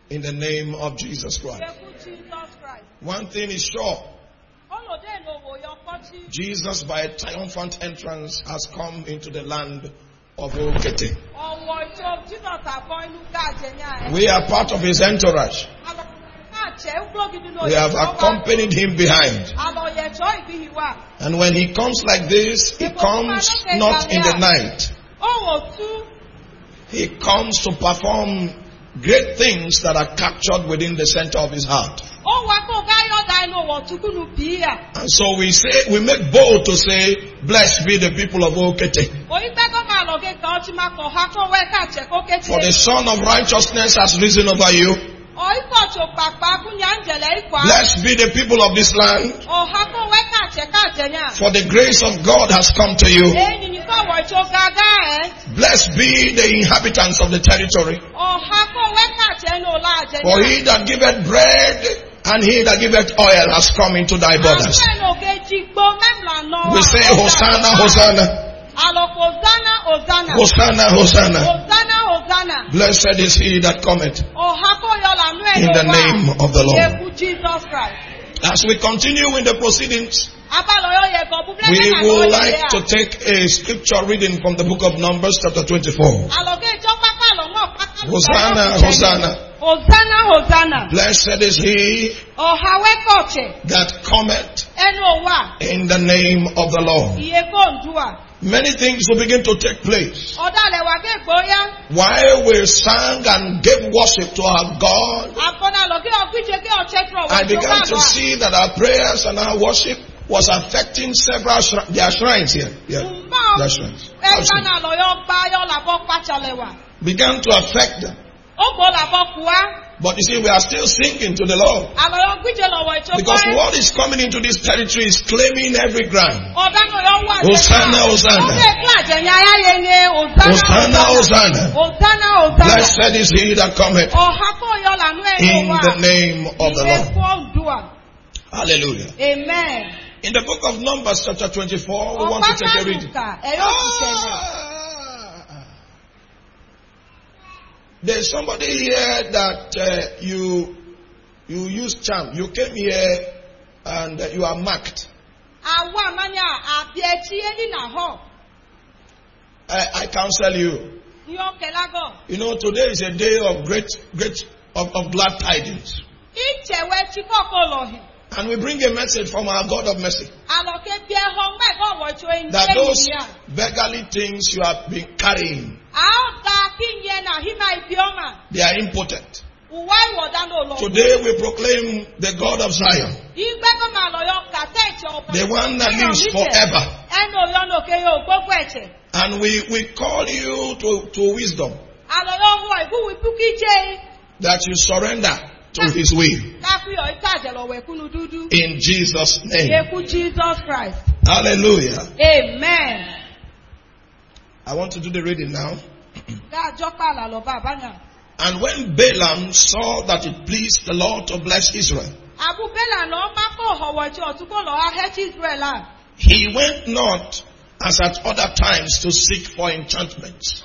In the name of Jesus Christ. One thing is sure. Jesus, by a triumphant entrance, has come into the land of Okete. We are part of his entourage. We have accompanied him behind. And when he comes like this, he comes not in the night. He comes to perform great things that are captured within the center of his heart. And so we make bold to say, blessed be the people of Okete. For the Son of Righteousness has risen over you. Blessed be the people of this land. For the grace of God has come to you. Blessed be the inhabitants of the territory. For he that giveth bread and he that giveth oil has come into thy borders. We say, Hosanna, Hosanna. Hosanna, Hosanna. Blessed is he that cometh in the name of the Lord. As we continue in the proceedings, we would like to take a scripture reading from the book of Numbers chapter 24. Hosanna, Hosanna. Hosanna, Hosanna. Blessed is he that cometh in the name of the Lord. Many things will begin to take place. While we sang and gave worship to our God, I began to see that our prayers and our worship was affecting several their shrines here. Yeah, their shrines. Began to affect them. But you see, we are still singing to the Lord. Because what is coming into this territory is claiming every ground. Hosanna, Hosanna. Hosanna, Hosanna. Blessed is he that cometh in the name of the Lord. Hallelujah. Amen. In the book of Numbers chapter 24, we want to take a reading. There's somebody here that you use charm. You came here and you are marked. I counsel you. You know, today is a day of of glad tidings. And we bring a message from our God of mercy. That those beggarly things you have been carrying, they are impotent. Today we proclaim the God of Zion, the one that lives forever. And we call you to wisdom, that you surrender to his will. In Jesus' name. Hallelujah. Amen. I want to do the reading now. And when Balaam saw that it pleased the Lord to bless Israel, he went not as at other times to seek for enchantments,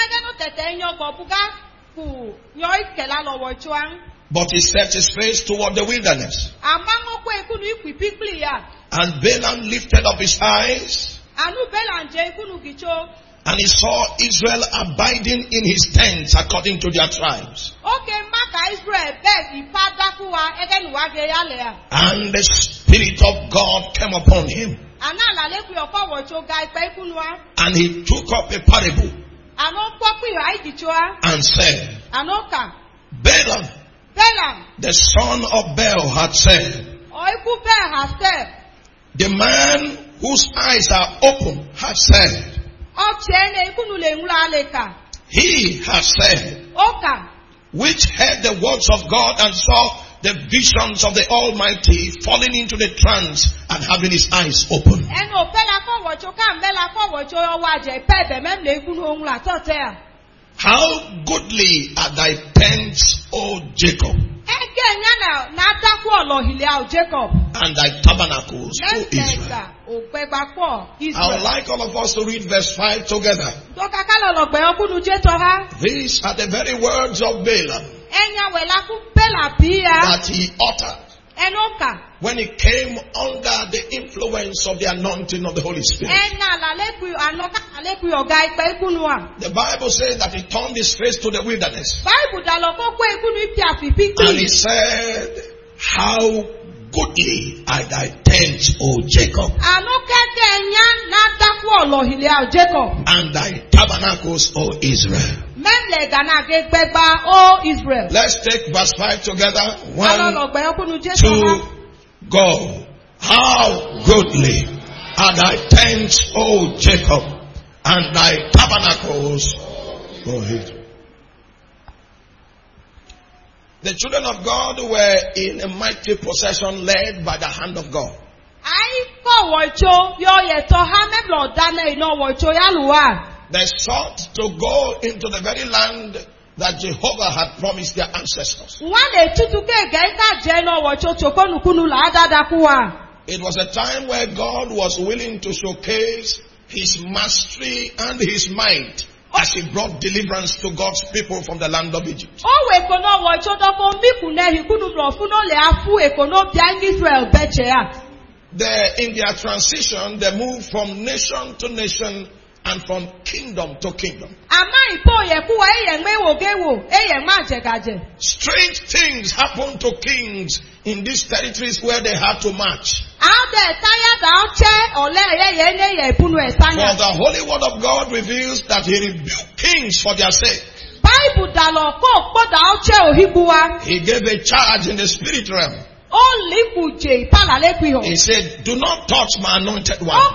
but he set his face toward the wilderness. And Balaam lifted up his eyes, and he saw Israel abiding in his tents according to their tribes. And the Spirit of God came upon him. And he took up a parable and said, Balaam, the son of Beor, had said, the man whose eyes are open had said, he has said, which heard the words of God and saw the visions of the Almighty, falling into the trance and having his eyes open. How goodly are thy tents, O Jacob, and thy tabernacles, O Israel. I would like all of us to read verse 5 together. These are the very words of Balaam. that he uttered when he came under the influence of the anointing of the Holy Spirit. The Bible says that he turned his face to the wilderness. And he said, how goodly are thy tents, O Jacob, and thy tabernacles, O Israel. Let's take verse 5 together. 1, 2, go. How goodly are thy tents, O Jacob, and thy tabernacles, O Israel. The children of God were in a mighty procession led by the hand of God. They sought to go into the very land that Jehovah had promised their ancestors. It was a time where God was willing to showcase his mastery and his might as he brought deliverance to God's people from the land of Egypt. In their transition, they moved from nation to nation and from kingdom to kingdom. Strange things happened to kings in these territories where they had to march. For the Holy Word of God reveals that he rebuked kings for their sake. He gave a charge in the spirit realm. He said, do not touch my anointed one,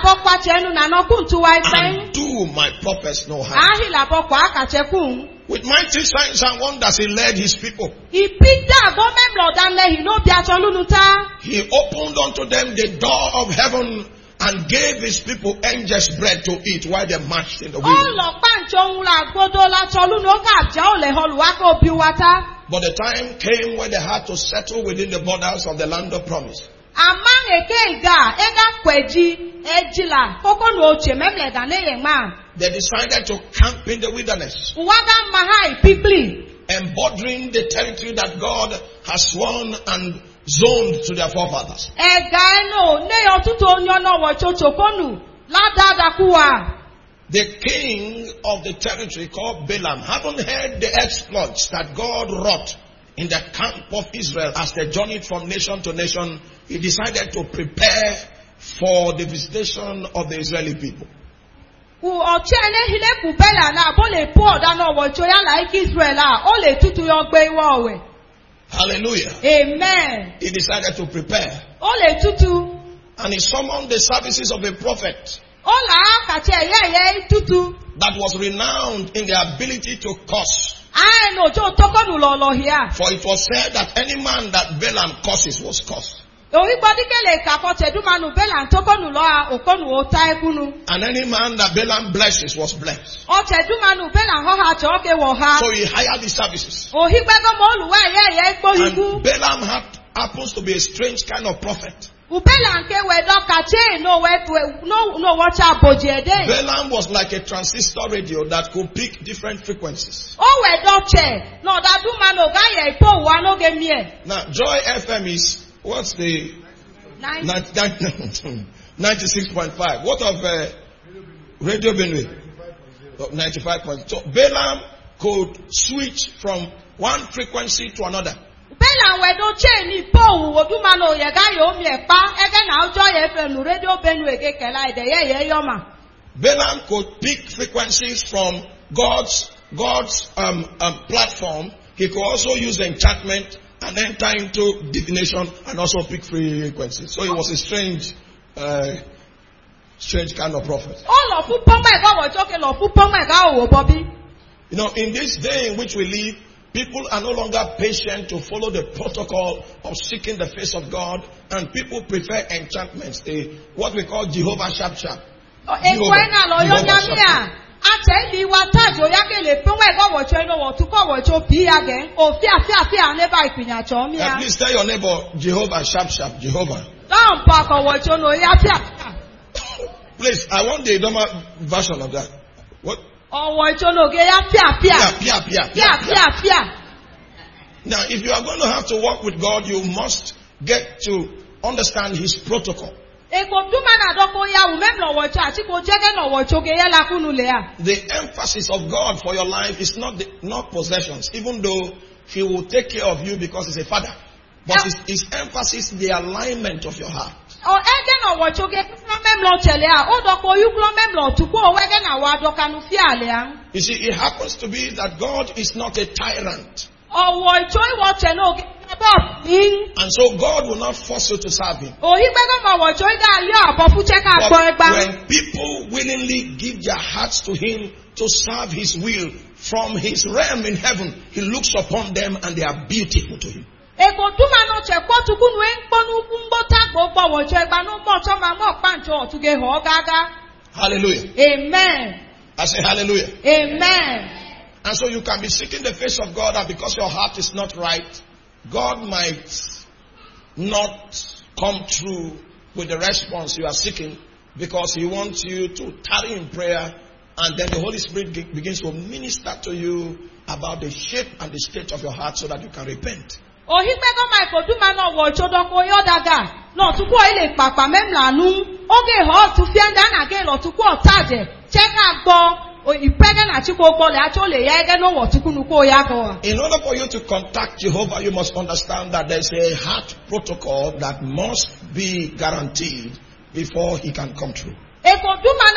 and do my prophets no harm. With mighty signs and wonders, he led his people. He opened unto them the door of heaven and gave his people angels bread to eat while they marched in the wilderness. But the time came when they had to settle within the borders of the land of promise. They decided to camp in the wilderness, embodying the territory that God has sworn and zoned to their forefathers. The king of the territory called Balaam, having heard the exploits that God wrought in the camp of Israel as they journeyed from nation to nation, he decided to prepare for the visitation of the Israeli people. Hallelujah. Amen. He decided to prepare. And he summoned the services of a prophet that was renowned in the ability to curse. For it was said that any man that Balaam curses was cursed. And any man that Balaam blesses was blessed. So he hired the services. And Balaam happens to be a strange kind of prophet. Balaam was like a transistor radio that could pick different frequencies. Now, Joy FM is, what's the 96.5. What of Radio Benue? 95.5. So Balaam could switch from one frequency to another. Balaam could pick frequencies from God's platform. He could also use enchantment and enter into divination and also pick frequencies. So he was a strange kind of prophet. You know, in this day in which we live, people are no longer patient to follow the protocol of seeking the face of God, and people prefer enchantments, what we call Jehovah Sharp Sharp. At least tell your neighbor, Jehovah Sharp Sharp, Jehovah. Please, I want the normal version of that. What? Now, if you are going to have to work with God, you must get to understand His protocol. The emphasis of God for your life is not possessions, even though He will take care of you because He's a father. But His emphasis is the alignment of your heart. You see, it happens to be that God is not a tyrant. And so God will not force you to serve Him. But when people willingly give their hearts to Him to serve His will from His realm in heaven, He looks upon them and they are beautiful to Him. Hallelujah. Amen. I say hallelujah. Amen. And so you can be seeking the face of God, and because your heart is not right, God might not come through with the response you are seeking, because He wants you to tarry in prayer, and then the Holy Spirit begins to minister to you about the shape and the state of your heart so that you can repent. In order for you to contact Jehovah, you must understand that there is a heart protocol that must be guaranteed before He can come through. Because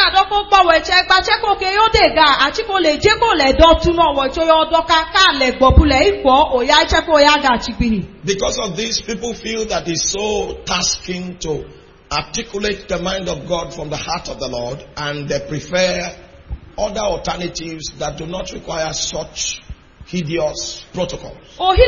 of this, people feel that it's so tasking to articulate the mind of God from the heart of the Lord, and they prefer other alternatives that do not require such hideous protocols.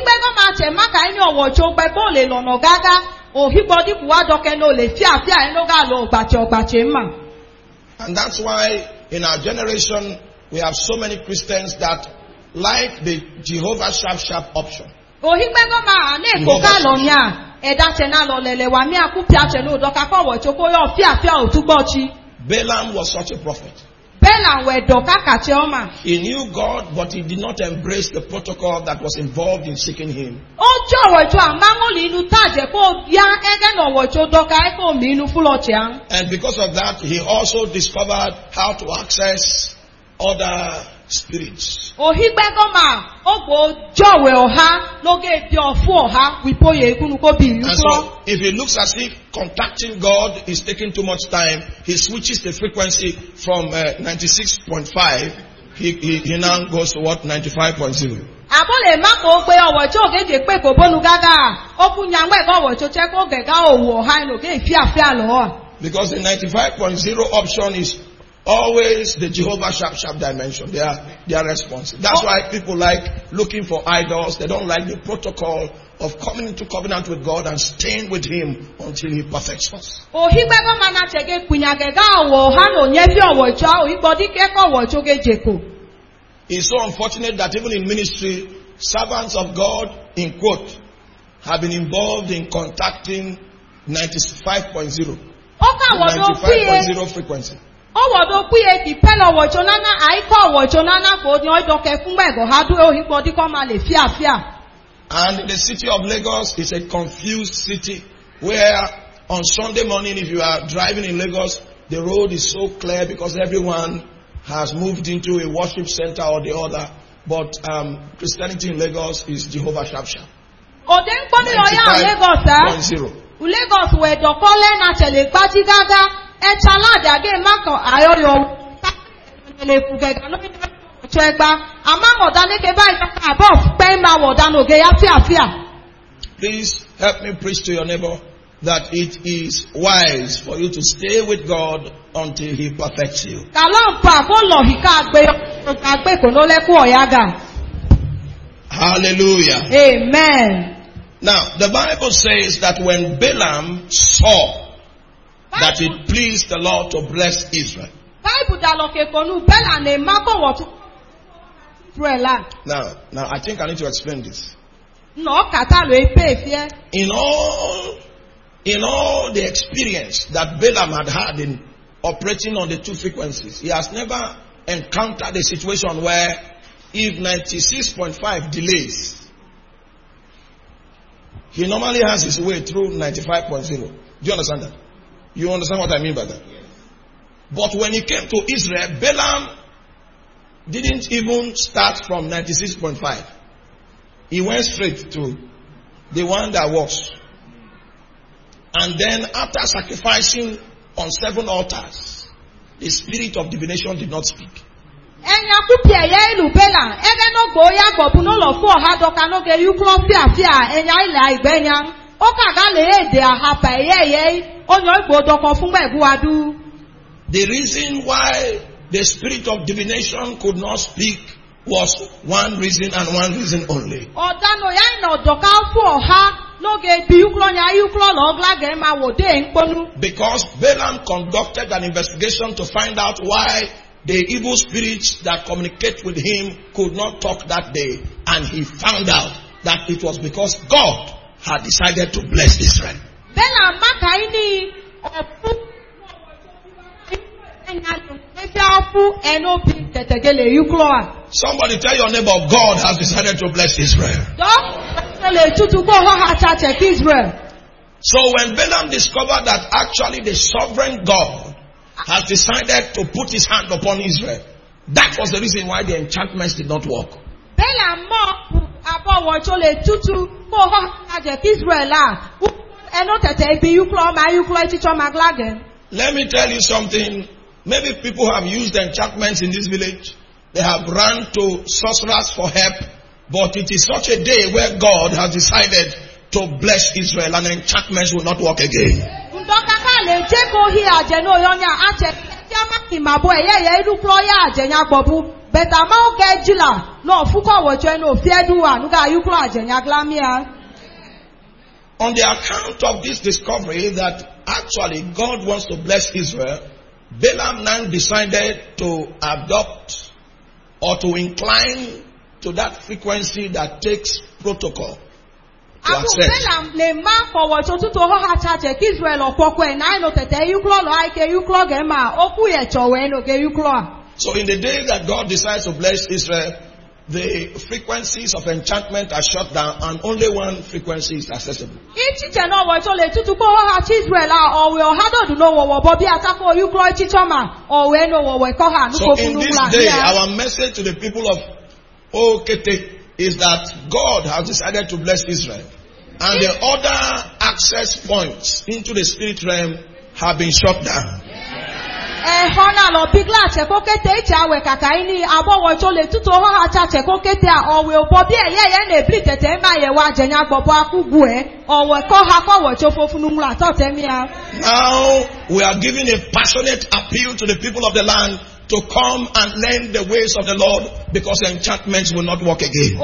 And that's why in our generation we have so many Christians that like the Jehovah Sharp option. Balaam was such a prophet. He knew God, but he did not embrace the protocol that was involved in seeking Him. And because of that, he also discovered how to access other spirits. And so, if it looks as if contacting God is taking too much time, he switches the frequency from 96.5. He now goes to what? 95.0. Because the 95.0 option is always the Jehovah Sharp dimension. They are responsive. That's why people like looking for idols. They don't like the protocol of coming into covenant with God and staying with Him until He perfects us. It's so unfortunate that even in ministry, servants of God, in quote, have been involved in contacting 95.0. 95.0 frequency. And the city of Lagos is a confused city where on Sunday morning, if you are driving in Lagos, the road is so clear because everyone has moved into a worship center or the other. But Christianity in Lagos is Jehovah Sharp. 95.0. Please help me preach to your neighbor that it is wise for you to stay with God until He perfects you. Hallelujah. Amen. Now, the Bible says that when Balaam saw that it pleased the Lord to bless Israel. Now, I think I need to explain this. In all the experience that Balaam had in operating on the two frequencies, he has never encountered a situation where if 96.5 delays, He normally has his way through 95.0. Do you understand that? You understand what I mean by that? But when he came to Israel, Balaam didn't even start from 96.5. He went straight to the one that was. And then after sacrificing on 7 altars, the spirit of divination did not speak. The reason why the spirit of divination could not speak was one reason and one reason only. Because Balaam conducted an investigation to find out why the evil spirits that communicate with him could not talk that day. And he found out that it was because God had decided to bless Israel. Somebody tell your neighbor, God has decided to bless Israel. So when Balaam discovered that actually the sovereign God has decided to put his hand upon Israel, that was the reason why the enchantments did not work. Let me tell you something. Maybe people have used enchantments in this village. They have run to sorcerers for help. But it is such a day where God has decided to bless Israel and enchantments will not work again. On the account of this discovery that actually God wants to bless Israel, Balaam now decided to adopt or to incline to that frequency that takes protocol to accept. So in the day that God decides to bless Israel, the frequencies of enchantment are shut down and only one frequency is accessible. So in this day, our message to the people of Okete is that God has decided to bless Israel. And the other access points into the spirit realm have been shut down. Now we are giving a passionate appeal to the people of the land to come and learn the ways of the Lord, because enchantments will not work again.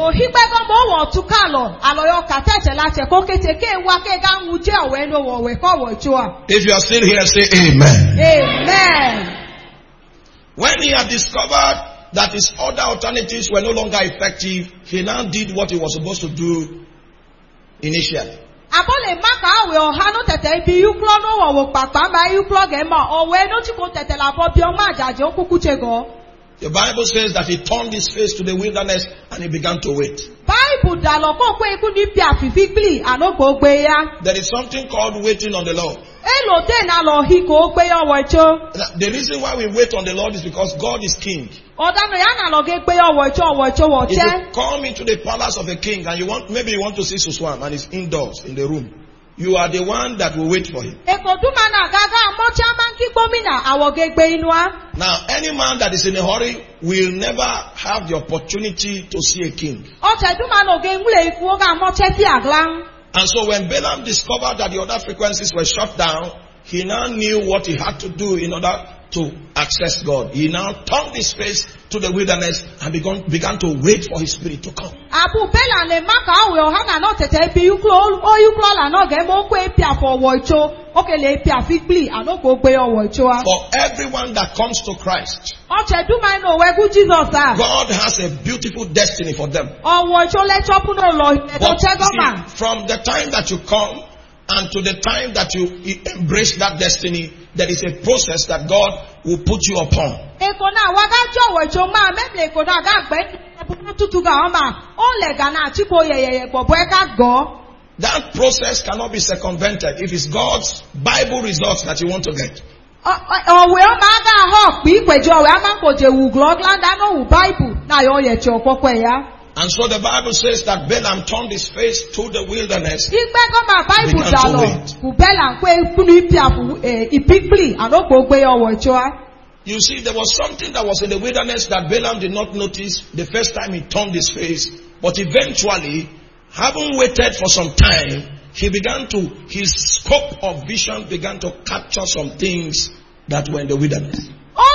If you are still here, say amen. Amen. When he had discovered that his other alternatives were no longer effective, he now did what he was supposed to do initially. The Bible says that he turned his face to the wilderness and he began to wait. There is something called waiting on the Lord. The reason why we wait on the Lord is because God is king. If you come into the palace of a king and maybe you want to see Suswam and he's indoors in the room, you are the one that will wait for him. Now, any man that is in a hurry will never have the opportunity to see a king. And so when Balaam discovered that the other frequencies were shut down, he now knew what he had to do in order to access God. He now turned his face to the wilderness and began to wait for his spirit to come. For everyone that comes to Christ, God has a beautiful destiny for them. But see, from the time that you come and to the time that you embrace that destiny, there is a process that God will put you upon. That process cannot be circumvented if it's God's Bible results that you want to get. And so the Bible says that Balaam turned his face to the wilderness. You see, there was something that was in the wilderness that Balaam did not notice the first time he turned his face. But eventually, having waited for some time, his scope of vision began to capture some things that were in the wilderness.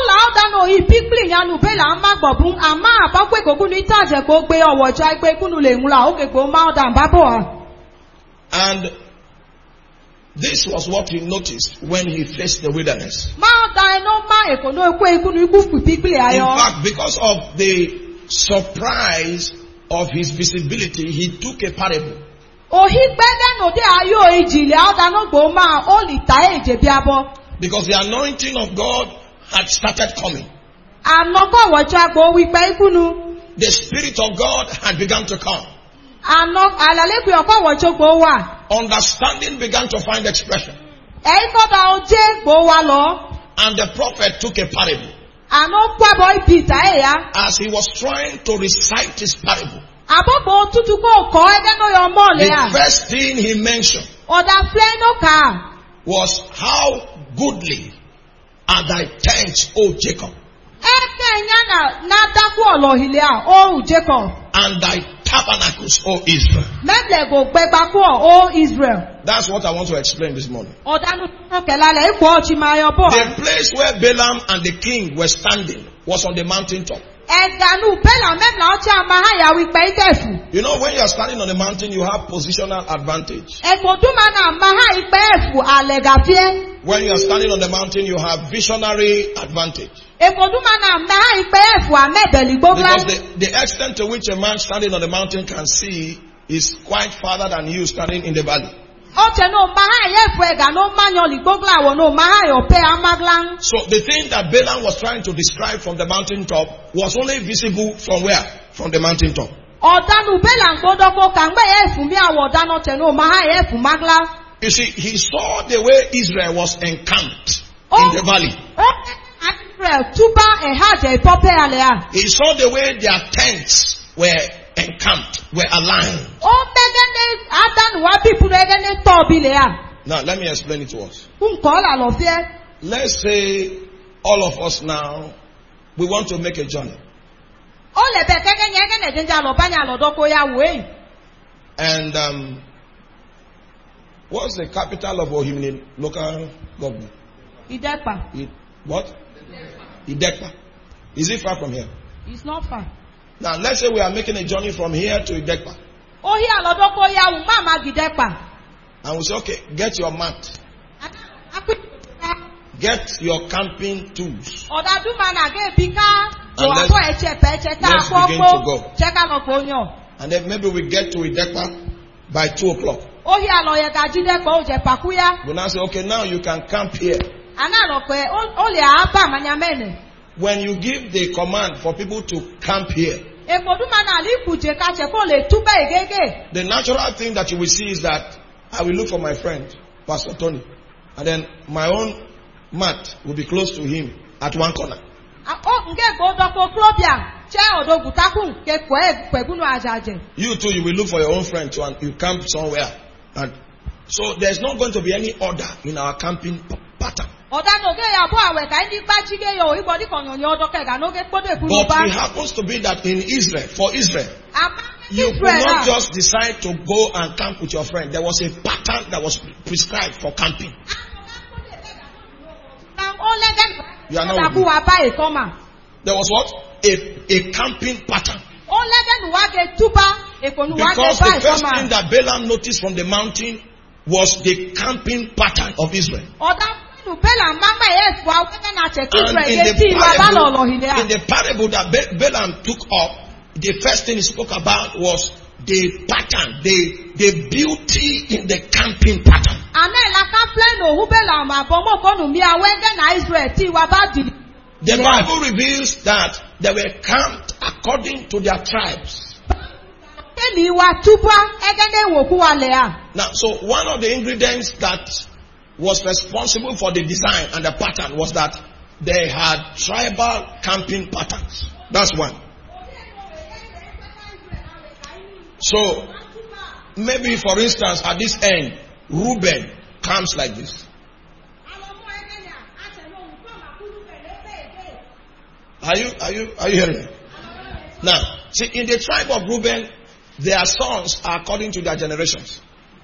And this was what he noticed when he faced the wilderness. In fact, because of the surprise of his visibility, he took a parable. Because the anointing of God had started coming. The Spirit of God had begun to come. Understanding began to find expression. And the prophet took a parable. As he was trying to recite his parable, the first thing he mentioned was how goodly are thy tents, O Jacob, and thy tabernacles, O Israel. That's what I want to explain this morning. The place where Balaam and the king were standing was on the mountaintop. You know, when you are standing on the mountain, you have positional advantage. When you are standing on the mountain, you have visionary advantage. Because the extent to which a man standing on the mountain can see is quite farther than you standing in the valley. So the thing that Balaam was trying to describe from the mountaintop was only visible from where? From the mountaintop. You see, he saw the way Israel was encamped in the valley. He saw the way their tents were encamped, were aligned. Now, let me explain it to us. Let's say all of us now, we want to make a journey. And what's the capital of Ohimini local government? Idekpa. What? Idekpa. Is it far from here? It's not far. Now, let's say we are making a journey from here to Idekpa. And we say, okay, get your mat. Get your camping tools. And let's begin to go. And then maybe we get to Idekpa by 2 o'clock. We now say, okay, now you can camp here. When you give the command for people to camp here, the natural thing that you will see is that I will look for my friend, Pastor Tony, and then my own mat will be close to him at one corner. You too, you will look for your own friend too, and you camp somewhere. And so there's not going to be any order in our camping pattern. But it happens to be that in Israel, for Israel, you could not just decide to go and camp with your friend. There was a pattern that was prescribed for camping. You are not with me. There was what? A camping pattern. Because the first thing that Balaam noticed from the mountain was the camping pattern of Israel. And in the parable that Balaam took up, the first thing he spoke about was the pattern, the beauty in the camping pattern. The Bible reveals that they were camped according to their tribes. Now, so one of the ingredients that was responsible for the design and the pattern was that they had tribal camping patterns. That's one. So, maybe for instance, at this end, Reuben camps like this. Are you hearing? Now, see, in the tribe of Reuben, their sons are according to their generations.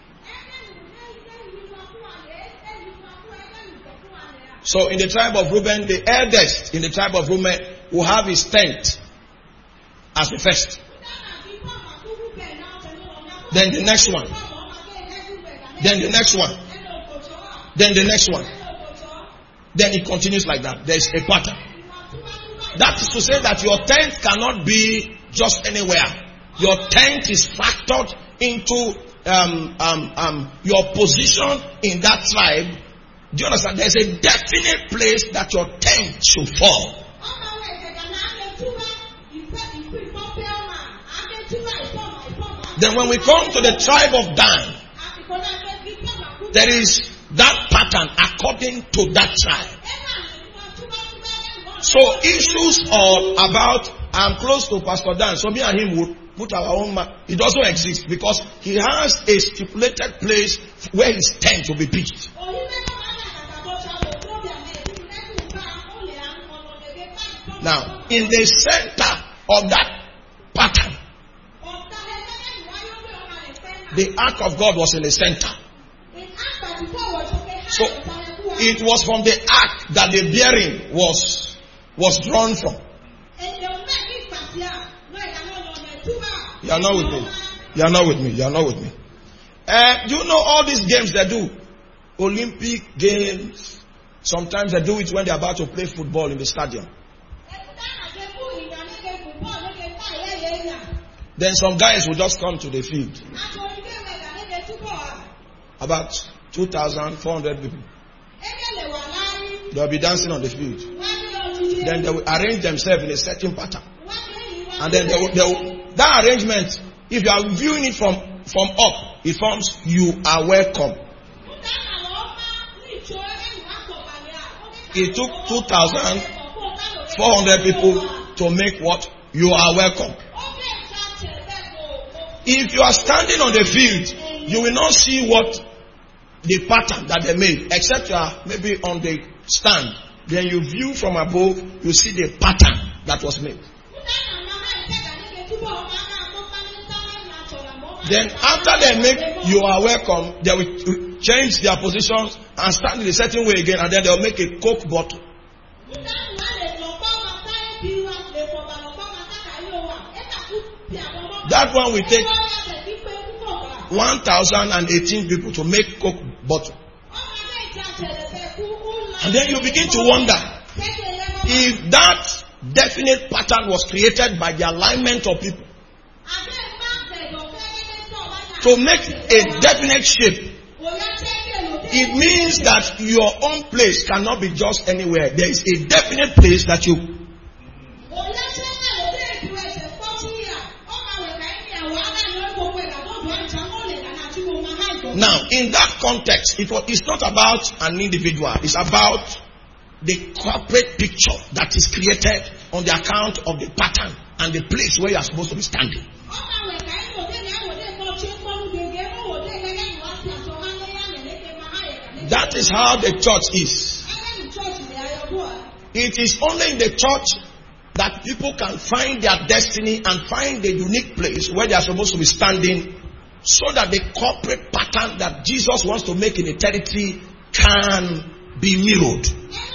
So in the tribe of Reuben, the eldest in the tribe of Reuben will have his tent as the first. Then the next one. Then the next one. Then the next one. Then it continues like that. There is a pattern. That is to say that your tent cannot be just anywhere. Your tent is factored into your position in that tribe. Do you understand? There's a definite place that your tent should fall. Then when we come to the tribe of Dan, there is that pattern according to that tribe. So issues about I'm close to Pastor Dan, so me and him would put our own it doesn't exist because he has a stipulated place where his tent will be pitched. Now, in the center of that pattern, the ark of God was in the center. So it was from the ark that the bearing was drawn from. You are not with me. You are not with me. You are not with me. Do you know all these games they do? Olympic games. Sometimes they do it when they are about to play football in the stadium. Then some guys will just come to the field. About 2,400 people. They will be dancing on the field. Then they will arrange themselves in a certain pattern. And then they will, that arrangement, if you are viewing it from up, it forms "you are welcome." It took 2,400 people to make what? "You are welcome." If you are standing on the field, you will not see what the pattern that they made, except you are maybe on the stand. Then you view from above, you see the pattern that was made. Then after they make "you are welcome," they will change their positions and stand in a certain way again, and then they will make a Coke bottle. That one will take 1,018 people to make Coke bottle. And then you begin to wonder if that definite pattern was created by the alignment of people to make a definite shape. It means that your own place cannot be just anywhere. There is a definite place that you. Now, in that context, it's not about an individual. It's about the corporate picture that is created on the account of the pattern and the place where you are supposed to be standing. That is how the church is. It is only in the church that people can find their destiny and find the unique place where they are supposed to be standing, so that the corporate pattern that Jesus wants to make in the territory can be mirrored.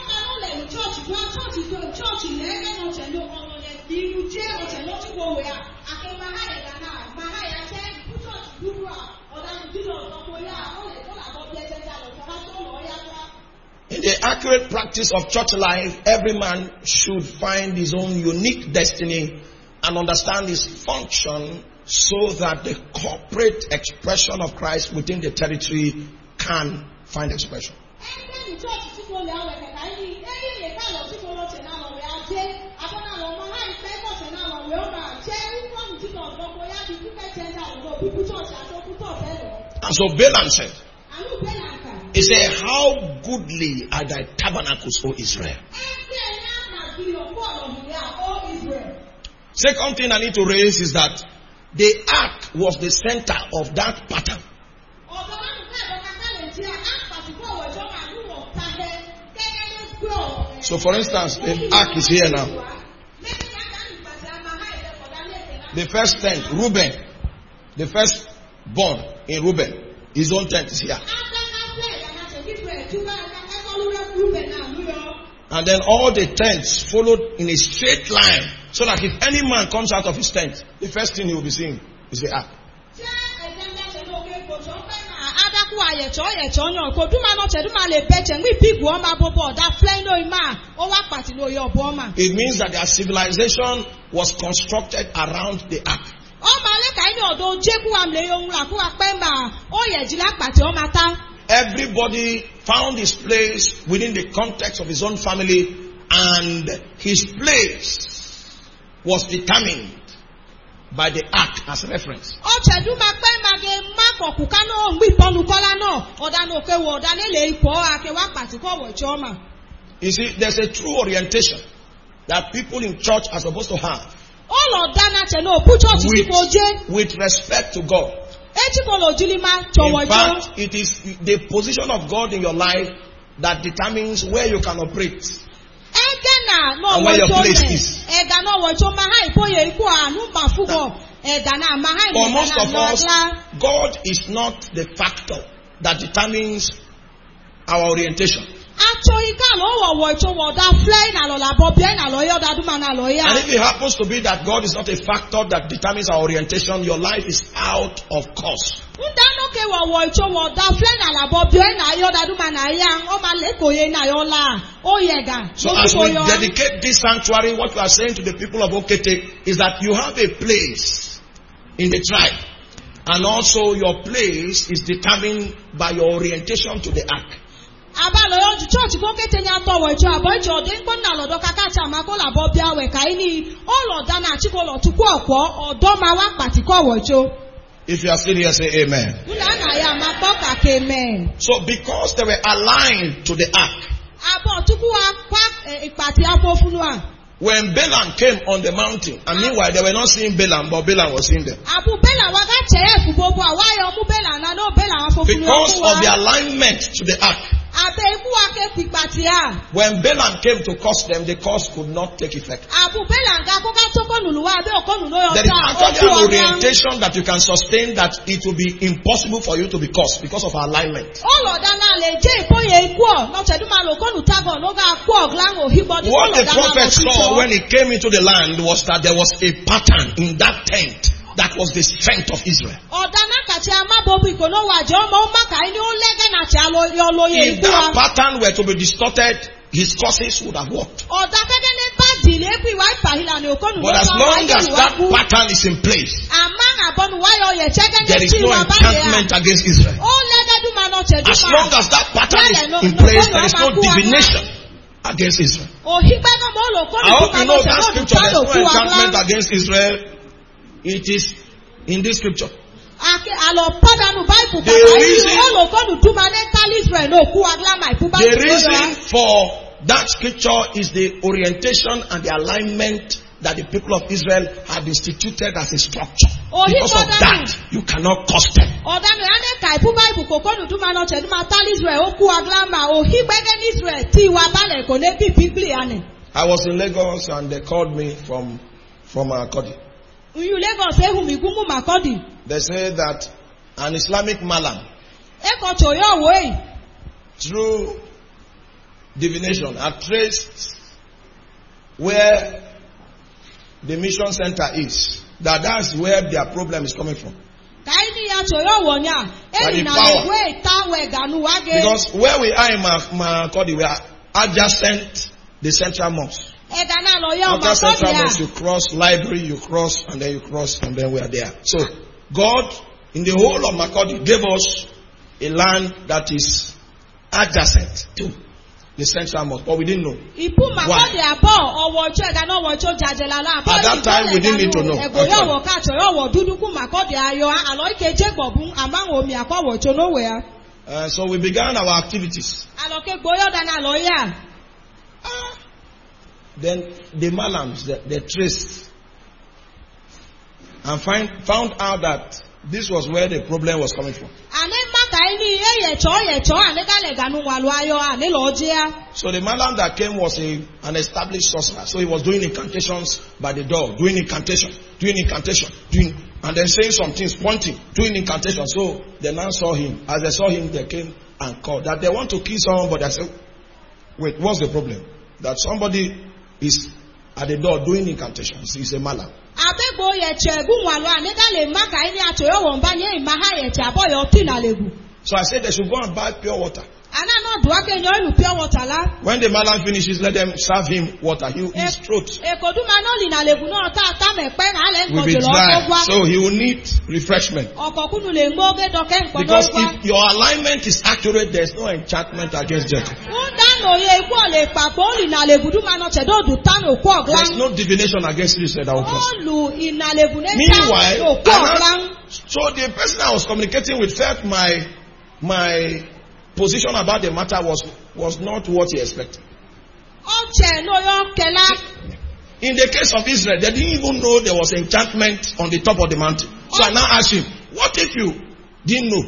In the accurate practice of church life, every man should find his own unique destiny and understand his function, so that the corporate expression of Christ within the territory can find expression. And so Balaam said, he said, how goodly are thy tabernacles, O Israel. Second thing I need to raise is that the ark was the center of that pattern. So for instance, the ark is here now. The first tent, Reuben, the first born in Reuben, his own tent is here. And then all the tents followed in a straight line, so that if any man comes out of his tent, the first thing he will be seeing is the ark. It means that their civilization was constructed around the ark. Everybody found his place within the context of his own family, and his place was determined by the ark as reference. You see, there's a true orientation that people in church are supposed to have with respect to God. In fact, it is the position of God in your life that determines where you can operate and where your place is. For most of us, God is not the factor that determines our orientation. And if it happens to be that God is not a factor that determines our orientation, your life is out of course. So as we dedicate this sanctuary, what we are saying to the people of Okete is that you have a place in the tribe, and also your place is determined by your orientation to the ark. If you are serious, say amen. So because they were aligned to the ark, when Balaam came on the mountain, and meanwhile they were not seeing Balaam, but Balaam was seeing them. Because of the alignment to the ark. When Balaam came to curse them, the curse could not take effect. There is actually an orientation that you can sustain that it will be impossible for you to be cursed because of alignment. What the prophet saw when he came into the land was that there was a pattern in that tent. That was the strength of Israel. If that pattern were to be distorted, his curses would have worked. But as long as that pattern is in place, there is no enchantment against Israel. As long as that pattern is in place, there is no divination against Israel. I hope you know that scripture. There is no enchantment against Israel. It is in this scripture. The reason for that scripture is the orientation and the alignment that the people of Israel had instituted as a structure. Because of that, you cannot curse them. I was in Lagos and they called me from Akodi. They say that an Islamic Malam, through divination, had traced where the mission center is. That's where their problem is coming from. Because where we are in Makodi, we are adjacent the central mosque. After central mosque, you cross library, you cross, and then you cross, and then we are there. So God, in the whole of Makodi, gave us a land that is adjacent to the central mosque, but we didn't know. Why? At that time, we didn't need to know. So we began our activities. Then the Malams, they traced and found out that this was where the problem was coming from. So the Malam that came was an established sorcerer. So he was doing incantations by the door, doing incantation, and then saying some things, pointing, doing incantation. So the man saw him. As they saw him, they came and called that they want to kill someone, but I said, wait, what's the problem? That somebody is at the door doing incantations. He's a Malam. So I said they should go and buy pure water. When the Malam finishes, let them serve him water. His throat will be dry, so he will need refreshment. Because if your alignment is accurate, there is no enchantment against Jacob. There is no divination against Israel that will prosper. Meanwhile, so the person I was communicating with felt my position about the matter was not what he expected. In the case of Israel, they didn't even know there was enchantment on the top of the mountain. So I now asked him, what if you didn't know?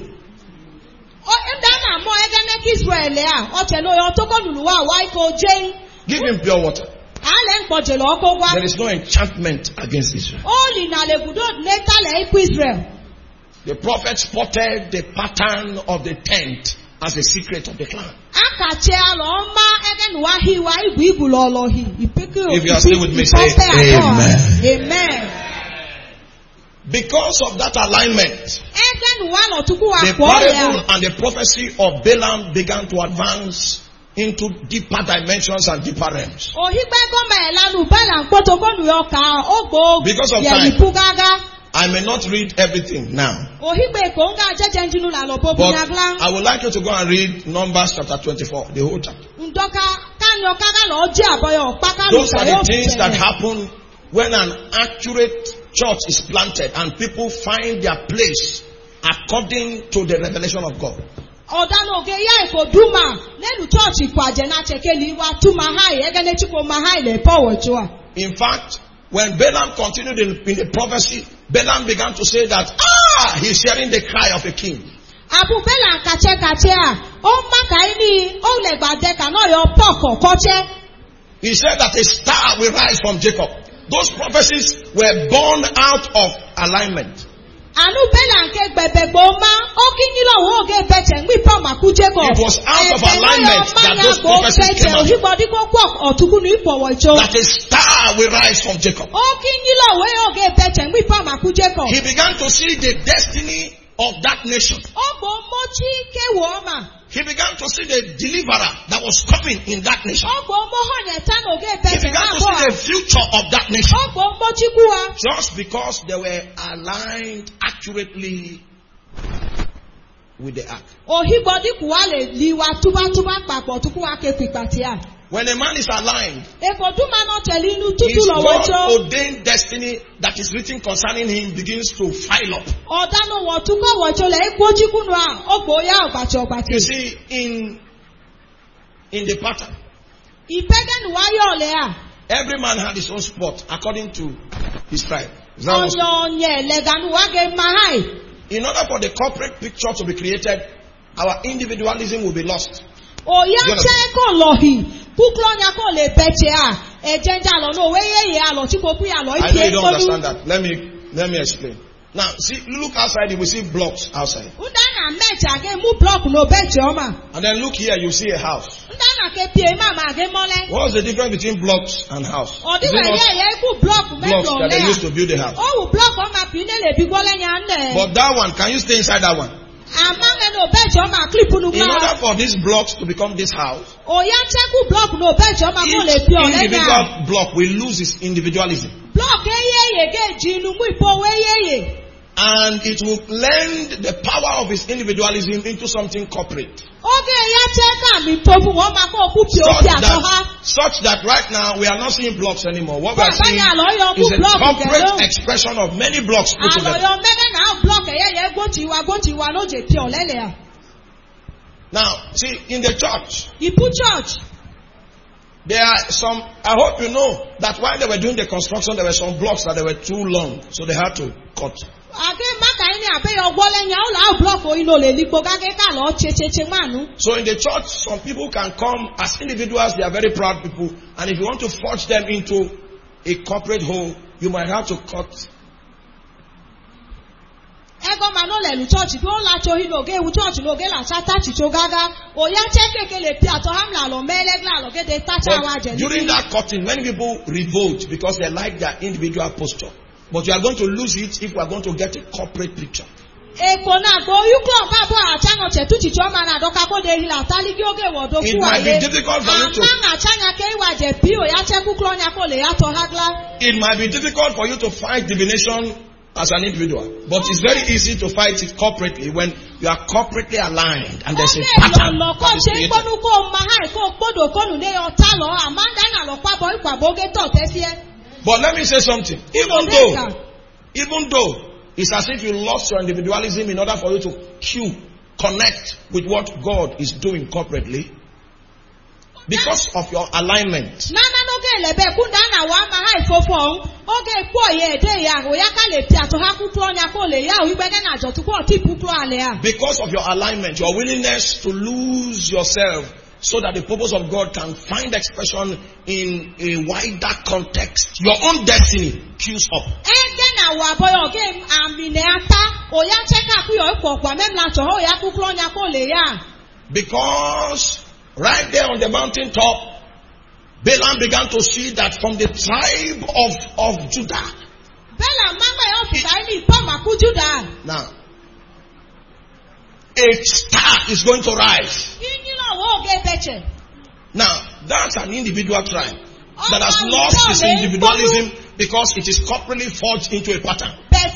Give him pure water. There is no enchantment against Israel. The prophet spotted the pattern of the tent as a secret of the clan. If you are still with me, say amen. Amen. Because of that alignment, the parable and the prophecy of Balaam began to advance into deeper dimensions and deeper realms. Because of time, I may not read everything now. But I would like you to go and read Numbers chapter 24, the whole chapter. Those are the things that happen when an accurate church is planted and people find their place according to the revelation of God. In fact, when Balaam continued in the prophecy, Balaam began to say that, he's hearing the cry of a king. He said that a star will rise from Jacob. Those prophecies were born out of alignment. It was out of alignment that those prophecies came out. That a star will rise from Jacob. He began to see the destiny of that nation. He began to see the deliverer that was coming in that nation. He began to see the future of that nation. Just because they were aligned accurately with the ark. When a man is aligned, his God-ordained destiny that is written concerning him begins to file up. You see, in the pattern, every man had his own spot according to his tribe. In order for the corporate picture to be created, our individualism will be lost. I know you don't understand that. Let me explain. Now, see, look outside, you will see blocks outside. And then look here, you see a house. What's the difference between blocks and house? Blocks that they used to build a house. But that one, can you stay inside that one? In order for these blocks to become this house, each individual block will lose its individualism. And it will lend the power of its individualism into something corporate. Such that right now we are not seeing blocks anymore. What we are seeing is a corporate expression of many blocks put together. Now, see, in the church, there are some, I hope you know that while they were doing the construction, there were some blocks that they were too long, so they had to cut. So in the church, some people can come as individuals, they are very proud people, and if you want to forge them into a corporate hole, you might have to cut. During that cutting, many people revolt because they like their individual posture. But you are going to lose it if we are going to get a corporate picture. It might be difficult for you to. It might be difficult for you to fight divination as an individual, but it's very easy to fight it corporately when you are corporately aligned and there's a pattern that is created. But let me say something. Even though it's as if you lost your individualism in order for you to connect with what God is doing corporately, because of your alignment. Because of your alignment, your willingness to lose yourself so that the purpose of God can find expression in a wider context. Your own destiny queues up. Because right there on the mountain top, Balaam began to see that from the tribe of Judah. Now, a star is going to rise. Now, that's an individual tribe that has lost its individualism because it is corporately forged into a pattern.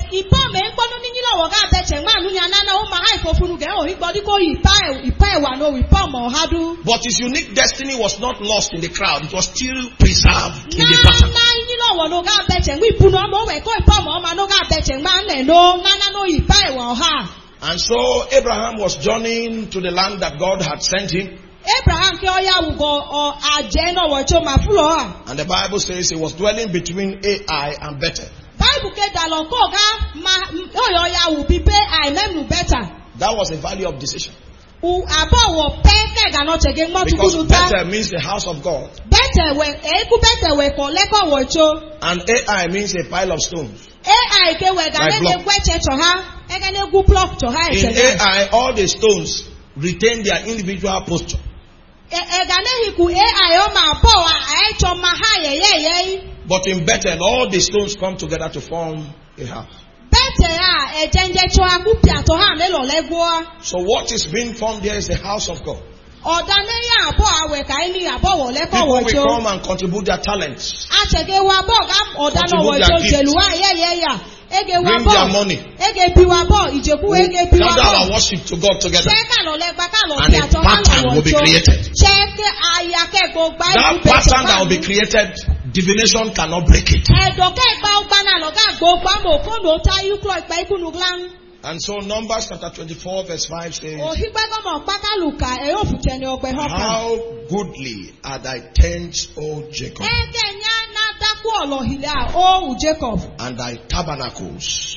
But his unique destiny was not lost in the crowd. It was still preserved in the pattern. And so Abraham was journeying to the land that God had sent him. And the Bible says he was dwelling between Ai and Bethel. That was a valley of decision. Because Bethel means the house of God. And Ai means a pile of stones. Like in Ai, all the stones retain their individual posture. But in Bethel, all the stones come together to form a house. So what is being formed here is the house of God. People will come and contribute their talents, contribute their gifts, bring their money, gather our worship to God together, and a pattern will be created. That pattern that will be created, divination cannot break it. And so Numbers chapter 24 verse 5 says, how goodly are thy tents, O Jacob, and thy tabernacles,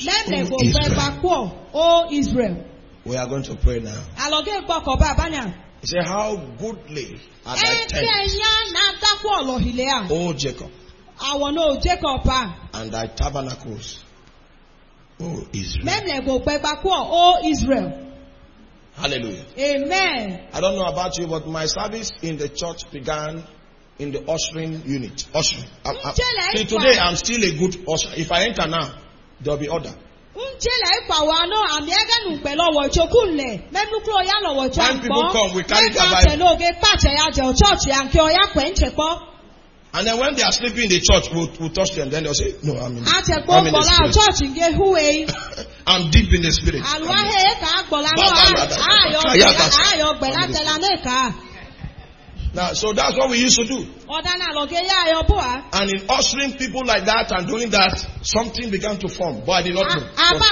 O Israel. We are going to pray now. He said, how goodly are thy tents, O Jacob, and thy tabernacles, O Israel. Hallelujah. Amen. I don't know about you, but my service in the church began in the ushering unit. Ushering. See, today I'm still a good usher. If I enter now, there will be order. When people come, we carry their Bible. And then when they are sleeping in the church, we'll touch them. Then they'll say, no, I'm in the spirit. I'm deep in the spirit. Now, so that's what we used to do. And in ushering people like that and doing that, something began to form. But I did not know.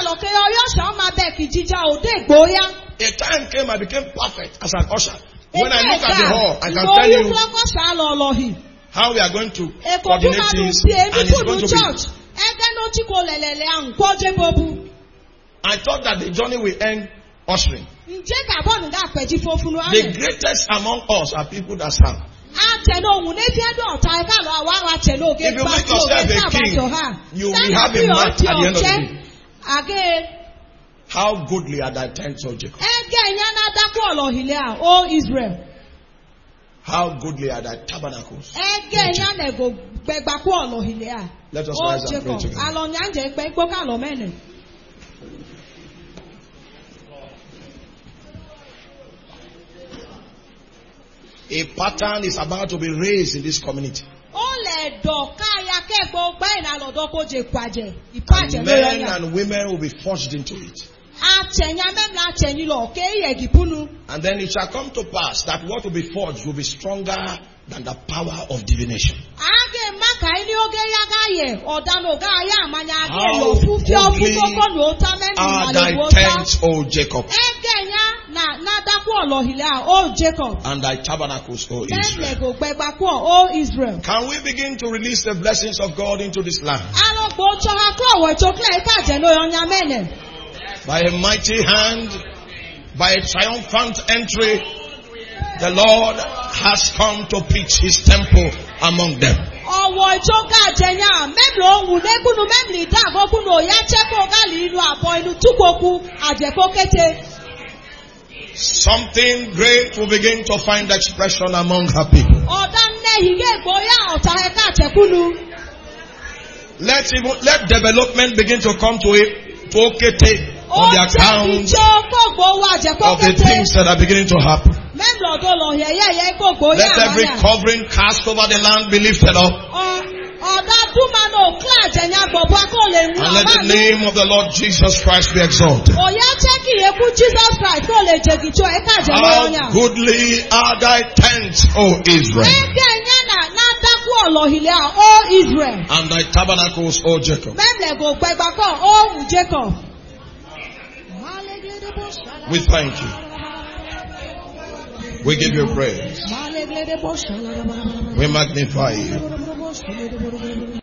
A time came I became perfect as an usher. When I look at the hall, I can tell you how we are going to coordinate things, and it's going to be. I thought that the journey will end ushering. The greatest among us are people that serve. If you make yourself a king, you will have a match at the end of the day. How goodly are thy tents, O Jacob? How goodly are thy tabernacles? Let us rise and pray together. A pattern is about to be raised in this community. And men and women will be forged into it. And then it shall come to pass that what will be forged will be stronger than the power of divination. How godly are thy tents, O Jacob, and thy tabernacles, O Israel. Can we begin to release the blessings of God into this land? By a mighty hand, by a triumphant entry, the Lord has come to pitch his temple among them. Something great will begin to find expression among her people. Let development begin to come to Okete on the account of the things that are beginning to happen. Let every covering cast over the land be lifted up. And let the name of the Lord Jesus Christ be exalted. How goodly are thy tents, O Israel, and thy tabernacles, O Jacob. We thank you. We give you praise. We magnify you.